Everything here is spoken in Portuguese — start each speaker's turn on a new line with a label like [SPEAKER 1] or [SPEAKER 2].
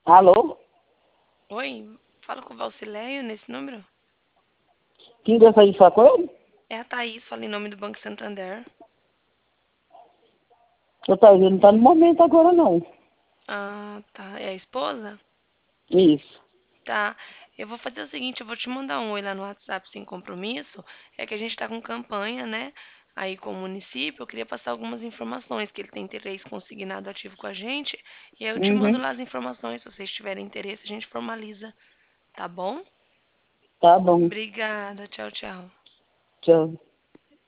[SPEAKER 1] Alô?
[SPEAKER 2] Oi, falo com o Valcileio nesse número?
[SPEAKER 1] Quem gostaria de falar com ele?
[SPEAKER 2] É a Thaís, fala em nome do Banco Santander.
[SPEAKER 1] Eu tô não tá no momento agora, não.
[SPEAKER 2] Ah, tá. É a esposa?
[SPEAKER 1] Isso.
[SPEAKER 2] Tá. Eu vou fazer o seguinte, eu vou te mandar um oi lá no WhatsApp sem compromisso. É que a gente tá com campanha, né? Aí com o município, eu queria passar algumas informações, que ele tem interesse consignado ativo com a gente. E aí eu te mando
[SPEAKER 1] Uhum.
[SPEAKER 2] lá as informações, se vocês tiverem interesse, a gente formaliza. Tá bom?
[SPEAKER 1] Tá bom.
[SPEAKER 2] Obrigada. Tchau, tchau.
[SPEAKER 1] Tchau.